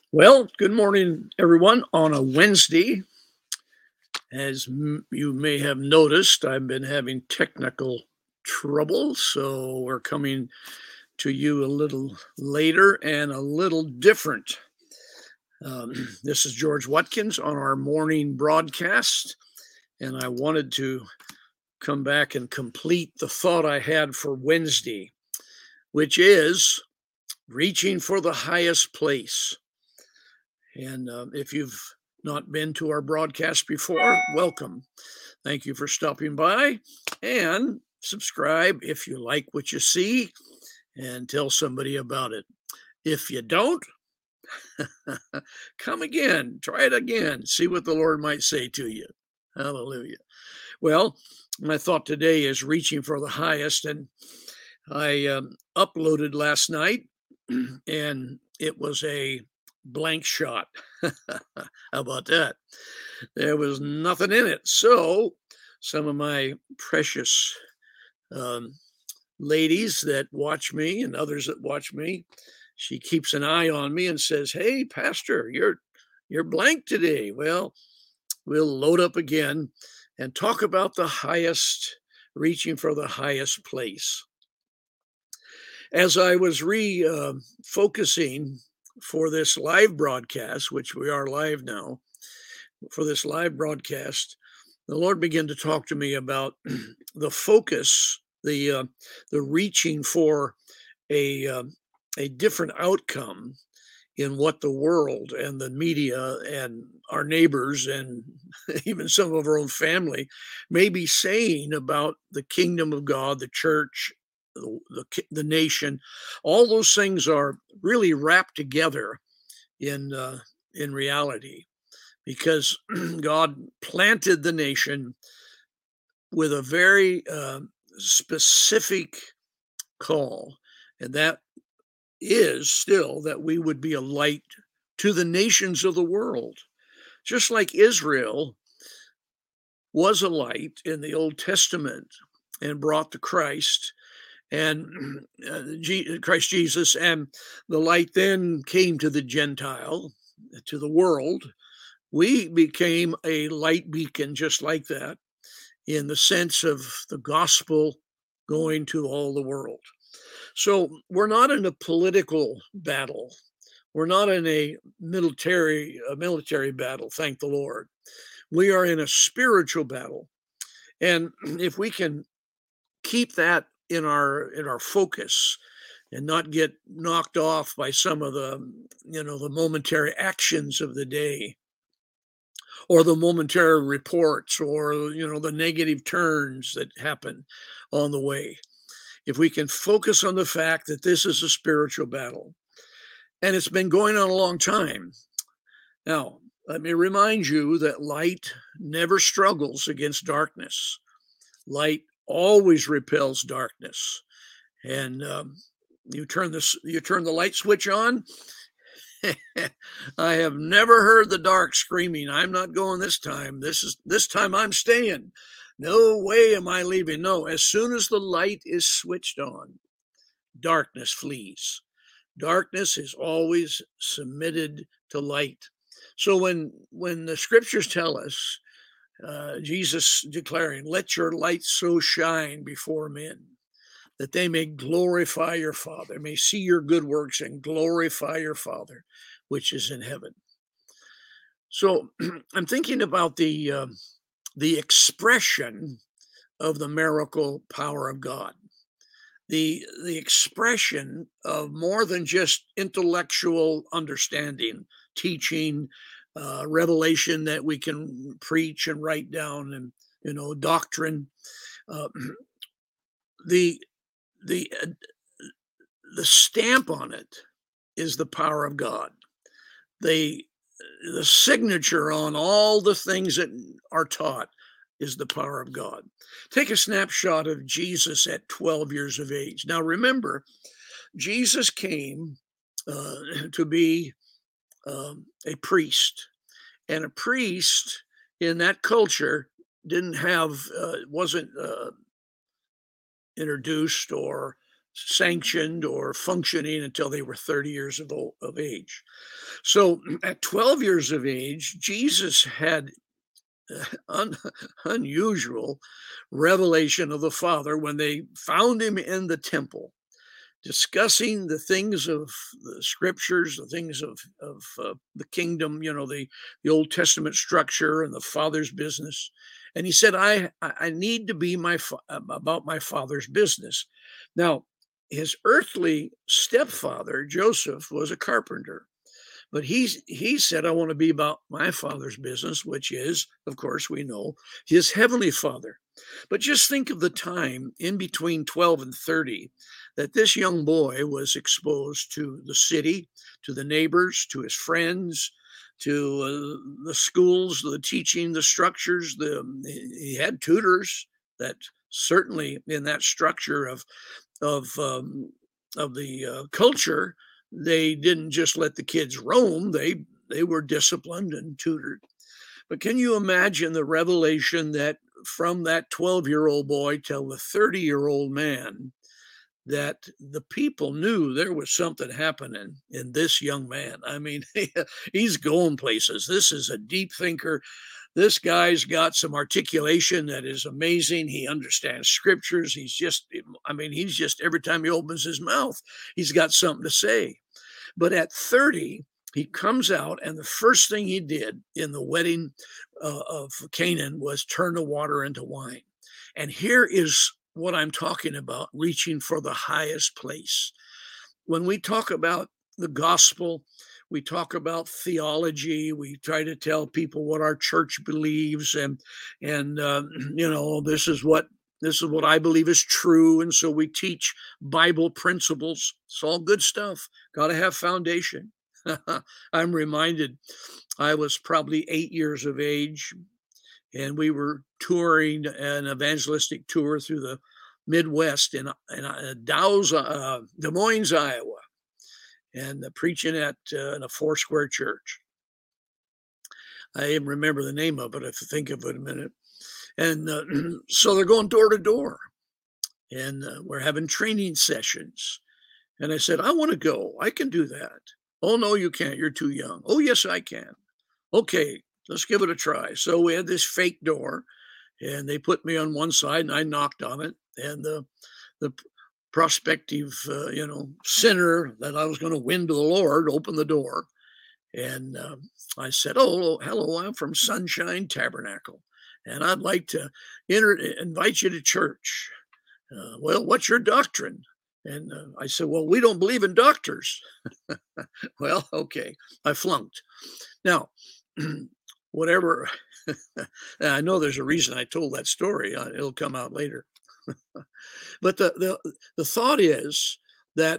Well, good morning, everyone, on a Wednesday. As you may have noticed, I've been having technical trouble, so we're coming to you a little later and a little different. This is George Watkins on our morning broadcast, and I wanted to come back and complete the thought I had for Wednesday, which is reaching for the highest place. And if you've not been to our broadcast before, welcome. Thank you for stopping by and subscribe if you like what you see and tell somebody about it. If you don't, come again, try it again, see what the Lord might say to you. Hallelujah. Well, my thought today is reaching for the highest, and I uploaded last night and it was a blank shot. How about that? There was nothing in it. So, some of my precious um, ladies that watch me and others that watch me, she keeps an eye on me and says, "Hey, Pastor, you're blank today." Well, we'll load up again and talk about the highest, reaching for the highest place. As I was focusing for this live broadcast, which we are live now, for this live broadcast, the Lord began to talk to me about the focus, the reaching for a a different outcome in what the world and the media and our neighbors and even some of our own family may be saying about the kingdom of God, the church, the nation. All those things are really wrapped together in reality because God planted the nation with a very specific call, and that is still that we would be a light to the nations of the world. Just like Israel was a light in the Old Testament and brought the Christ and Christ Jesus, and the light then came to the Gentile, to the world. We became a light beacon just like that, in the sense of the gospel going to all the world. So we're not in a political battle. We're not in a military battle, thank the Lord. We are in a spiritual battle. And if we can keep that in our focus and not get knocked off by some of the momentary actions of the day, or the momentary reports, or the negative turns that happen on the way. If we can focus on the fact that this is a spiritual battle, and it's been going on a long time. Now, let me remind you that light never struggles against darkness. Light always repels darkness. And you turn the light switch on. I have never heard the dark screaming, "I'm not going this time. This time I'm staying. No way am I leaving." No, as soon as the light is switched on, darkness flees. Darkness is always submitted to light. So when the scriptures tell us, Jesus declaring, "Let your light so shine before men, that they may glorify your Father, may see your good works and glorify your Father, which is in heaven." So I'm thinking about the expression of the miracle power of God, the expression of more than just intellectual understanding, teaching, revelation that we can preach and write down, and doctrine. Uh, the the the stamp on it is the power of God. The the signature on all the things that are taught is the power of God. Take a snapshot of Jesus at 12 years of age. Now remember, Jesus came to be a priest, and a priest in that culture didn't have wasn't introduced or sanctioned or functioning until they were 30 years of age. So at 12 years of age, Jesus had un, unusual revelation of the Father when they found him in the temple discussing the things of the scriptures, the things of the kingdom, the Old Testament structure and the Father's business. And he said, I need to be about my Father's business. Now, his earthly stepfather, Joseph, was a carpenter. But he said, I want to be about my Father's business, which is, of course, we know, his heavenly Father. But just think of the time in between 12 and 30 that this young boy was exposed to the city, to the neighbors, to his friends, to the schools, the teaching, the structures. He had tutors that certainly in that structure of the culture, they didn't just let the kids roam. They were disciplined and tutored. But can you imagine the revelation that from that 12-year-old boy till the 30-year-old man, that the people knew there was something happening in this young man? I mean, he's going places. This is a deep thinker. This guy's got some articulation that is amazing. He understands scriptures. He's just every time he opens his mouth, he's got something to say. But at 30, he comes out, and the first thing he did in the wedding of Canaan was turn the water into wine. And here is what I'm talking about, reaching for the highest place. When we talk about the gospel, we talk about theology. We try to tell people what our church believes, and this is what I believe is true. And so we teach Bible principles. It's all good stuff. Got to have foundation. I'm reminded I was probably 8 years of age, and we were touring an evangelistic tour through the Midwest in Des Moines, Iowa, and preaching at in a Foursquare church. I even remember the name of it. I have to think of it a minute. And so they're going door to door, and we're having training sessions. And I said, I want to go. I can do that. Oh, no, you can't. You're too young. Oh, yes, I can. Okay, let's give it a try. So we had this fake door, and they put me on one side, and I knocked on it. And the prospective, sinner that I was going to win to the Lord opened the door. And I said, oh, hello, I'm from Sunshine Tabernacle, and I'd like to invite you to church. Well, what's your doctrine? And I said, well, we don't believe in doctors. Well, okay, I flunked. Now, whatever, I know there's a reason I told that story. It'll come out later. But the thought is that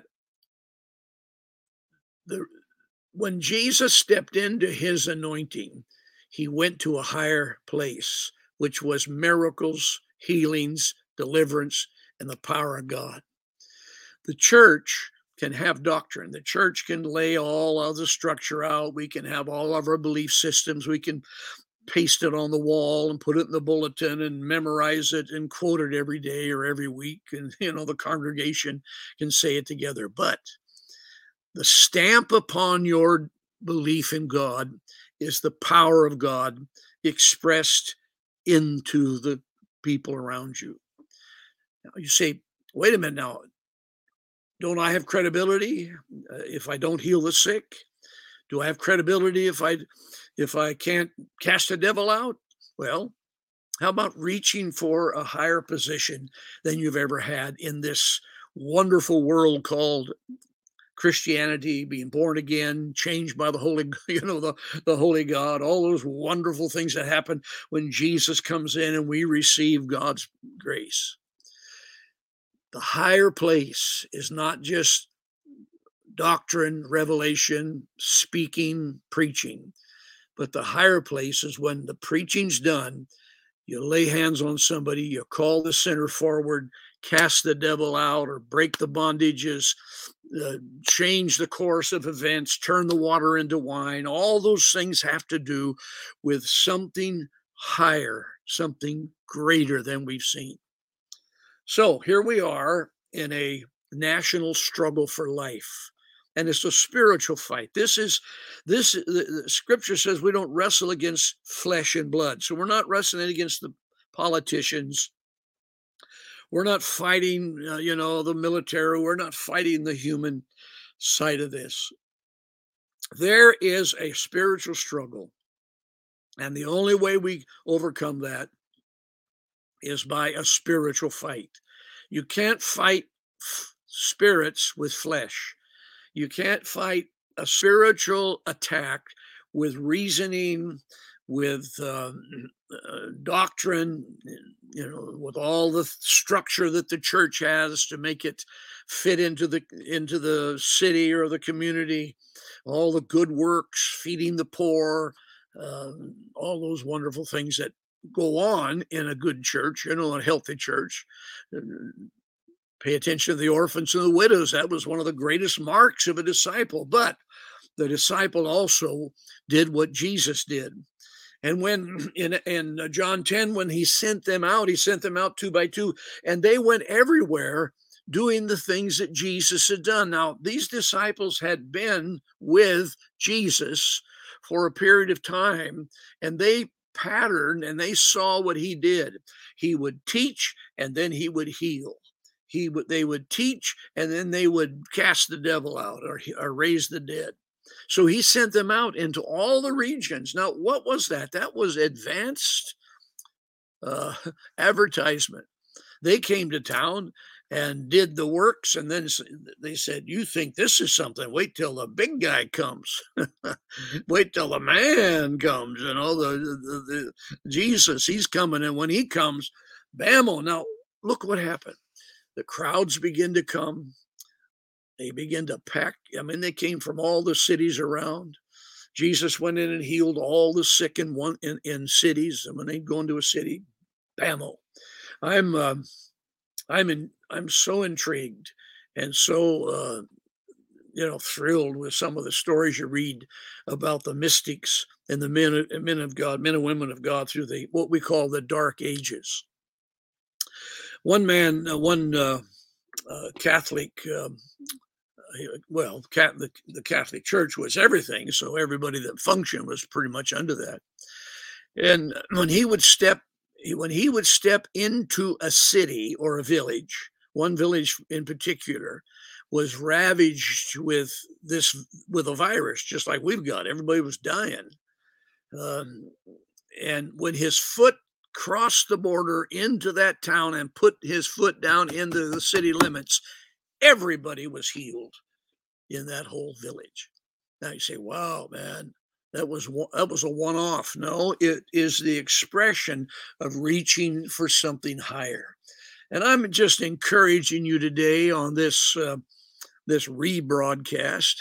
when Jesus stepped into his anointing, he went to a higher place, which was miracles, healings, deliverance, and the power of God. The church can have doctrine. The church can lay all of the structure out. We can have all of our belief systems. We can paste it on the wall and put it in the bulletin and memorize it and quote it every day or every week. And, the congregation can say it together. But the stamp upon your belief in God is the power of God expressed into the people around you. Now, you say, wait a minute now, don't I have credibility if I don't heal the sick? Do I have credibility if I can't cast a devil out? Well, how about reaching for a higher position than you've ever had in this wonderful world called Christianity, being born again, changed by the Holy, the Holy God, all those wonderful things that happen when Jesus comes in and we receive God's grace. The higher place is not just doctrine, revelation, speaking, preaching, but the higher place is when the preaching's done, you lay hands on somebody, you call the sinner forward, cast the devil out or break the bondages, change the course of events, turn the water into wine. All those things have to do with something higher, something greater than we've seen. So here we are in a national struggle for life. And it's a spiritual fight. The scripture says we don't wrestle against flesh and blood. So we're not wrestling against the politicians. We're not fighting, the military. We're not fighting the human side of this. There is a spiritual struggle. And the only way we overcome that is by a spiritual fight. You can't fight spirits with flesh. You can't fight a spiritual attack with reasoning, with doctrine, with all the structure that the church has to make it fit into the city or the community, all the good works, feeding the poor, all those wonderful things that go on in a good church, a healthy church. Pay attention to the orphans and the widows. That was one of the greatest marks of a disciple. But the disciple also did what Jesus did. And when in John 10, when he sent them out 2 by 2, and they went everywhere doing the things that Jesus had done. Now, these disciples had been with Jesus for a period of time, and they patterned and they saw what he did. He would teach, and then he would heal. They would teach, and then they would cast the devil out or raise the dead. So he sent them out into all the regions. Now, what was that? That was advanced advertisement. They came to town and did the works, and then they said, "You think this is something? Wait till the big guy comes. Wait till the man comes. The Jesus, he's coming, and when he comes, bammo!" Now, look what happened. The crowds begin to come. They begin to pack. They came from all the cities around. Jesus went in and healed all the sick in cities. And when they'd go into a city, bammo! I'm so intrigued and so thrilled with some of the stories you read about the mystics and the men of God, men and women of God through what we call the Dark Ages. One man, Catholic, the Catholic Church was everything, so everybody that functioned was pretty much under that. And when he would step into a city or a village, one village in particular was ravaged with a virus, just like we've got. Everybody was dying. And when his foot crossed the border into that town and put his foot down into the city limits, everybody was healed in that whole village. Now you say, "Wow, man, that was a one-off." No, it is the expression of reaching for something higher. And I'm just encouraging you today on this rebroadcast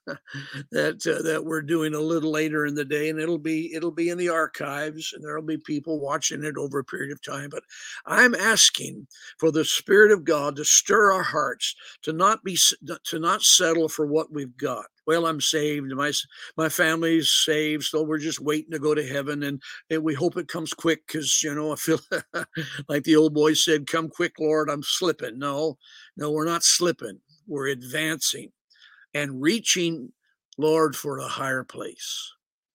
that we're doing a little later in the day, and it'll be in the archives, and there'll be people watching it over a period of time. But I'm asking for the Spirit of God to stir our hearts, to not settle for what we've got. Well, I'm saved, my family's saved, so we're just waiting to go to heaven, and we hope it comes quick, because I feel like the old boy said, "Come quick, Lord, I'm slipping." No, we're not slipping. We're advancing and reaching, Lord, for a higher place.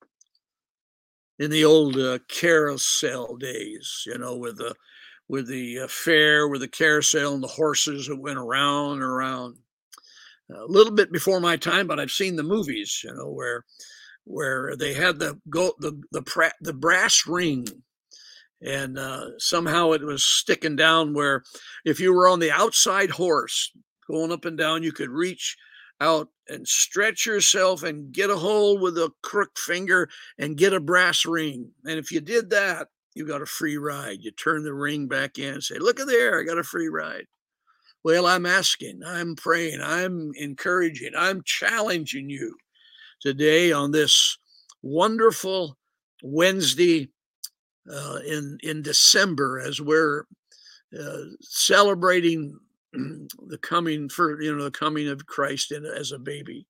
In the old carousel days, with the fair, with the carousel and the horses that went around and around. A little bit before my time, but I've seen the movies, where they had the brass ring, and somehow it was sticking down where if you were on the outside horse going up and down, you could reach out and stretch yourself and get a hold with a crook finger and get a brass ring. And if you did that, you got a free ride. You turn the ring back in and say, "Look at there, I got a free ride." Well, I'm asking, I'm praying, I'm encouraging, I'm challenging you today on this wonderful Wednesday in December, as we're celebrating the coming of Christ as a baby.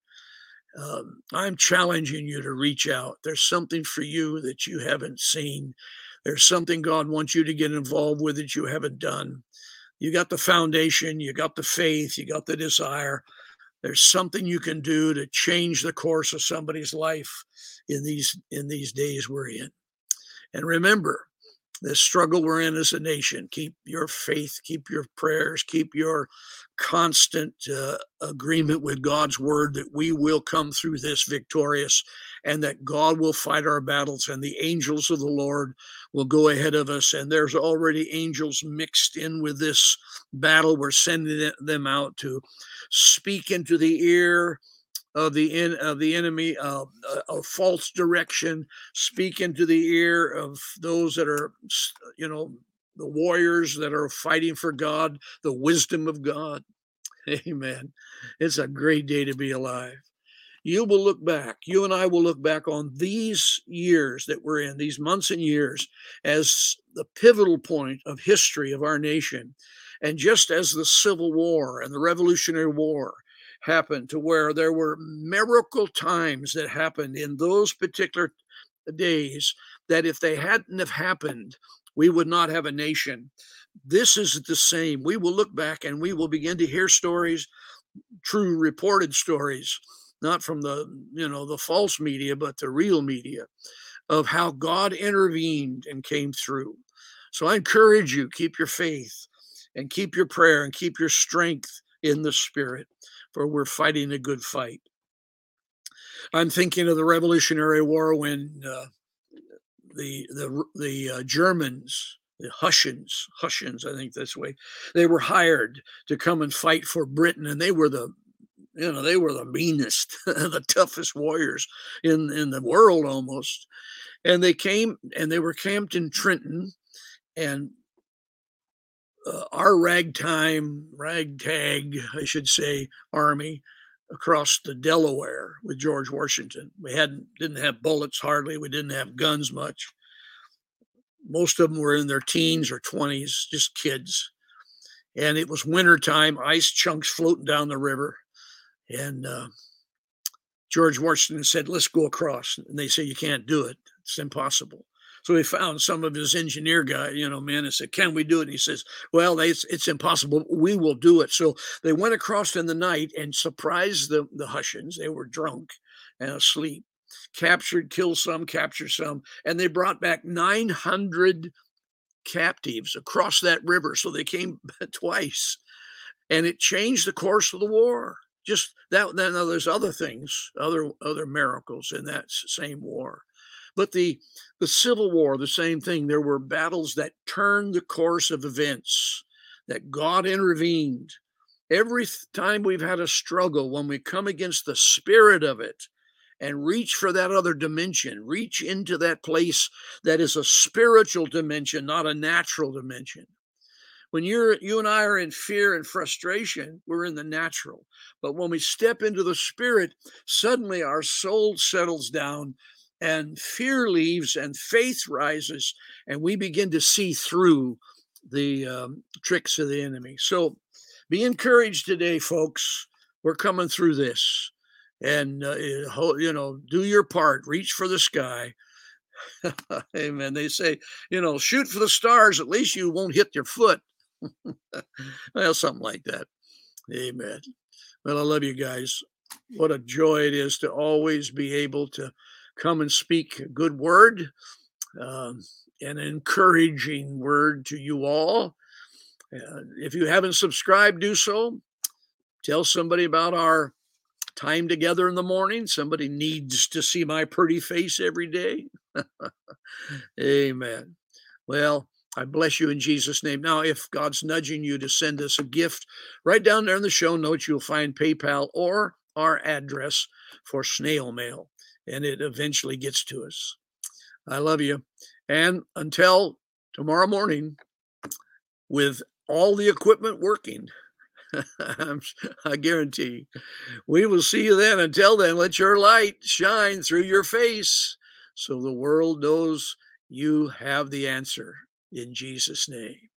I'm challenging you to reach out. There's something for you that you haven't seen. There's something God wants you to get involved with that you haven't done. You got the foundation, you got the faith, you got the desire. There's something you can do to change the course of somebody's life in these days we're in. And remember, the struggle we're in as a nation, keep your faith, keep your prayers, keep your constant agreement with God's word that we will come through this victorious, and that God will fight our battles, and the angels of the Lord will go ahead of us. And there's already angels mixed in with this battle. We're sending them out to speak into the ear of the enemy, a false direction, speak into the ear of those that are, the warriors that are fighting for God, the wisdom of God. Amen. It's a great day to be alive. You and I will look back on these years that we're in, these months and years, as the pivotal point of history of our nation. And just as the Civil War and the Revolutionary War happened, to where there were miracle times that happened in those particular days, that if they hadn't have happened, we would not have a nation. This is the same. We will look back and we will begin to hear stories, true reported stories, not from the false media, but the real media, of how God intervened and came through. So I encourage you, keep your faith and keep your prayer and keep your strength in the Spirit, for we're fighting a good fight. I'm thinking of the Revolutionary War when the Germans, the Hessians, I think this way, they were hired to come and fight for Britain, and they were the meanest, the toughest warriors in the world almost. And they came and they were camped in Trenton, and our ragtag, I should say, army across the Delaware with George Washington. We didn't have bullets hardly. We didn't have guns much. Most of them were in their teens or 20s, just kids. And it was wintertime, ice chunks floating down the river. And George Washington said, let's go across. And they said, you can't do it. It's impossible. So he found some of his engineer guy, men, and said, can we do it? And he says, well, it's impossible. We will do it. So they went across in the night and surprised the Hessians. They were drunk and asleep. Killed some, captured some. And they brought back 900 captives across that river. So they came twice. And it changed the course of the war. Just that. Then there's other things, other miracles in that same war. But the Civil War, the same thing. There were battles that turned the course of events, that God intervened. Every time we've had a struggle, when we come against the spirit of it and reach for that other dimension, reach into that place that is a spiritual dimension, not a natural dimension. When you and I are in fear and frustration, we're in the natural. But when we step into the spirit, suddenly our soul settles down, and fear leaves and faith rises, and we begin to see through the tricks of the enemy. So be encouraged today, folks. We're coming through this, and do your part. Reach for the sky. Amen. They say, shoot for the stars. At least you won't hit your foot. Well, something like that. Amen. Well, I love you guys. What a joy it is to always be able to come and speak a good word, an encouraging word to you all. If you haven't subscribed, do so. Tell somebody about our time together in the morning. Somebody needs to see my pretty face every day. Amen. Well, I bless you in Jesus' name. Now, if God's nudging you to send us a gift, right down there in the show notes, you'll find PayPal or our address for snail mail, and it eventually gets to us. I love you. And until tomorrow morning, with all the equipment working, I guarantee we will see you then. Until then, let your light shine through your face so the world knows you have the answer. In Jesus' name.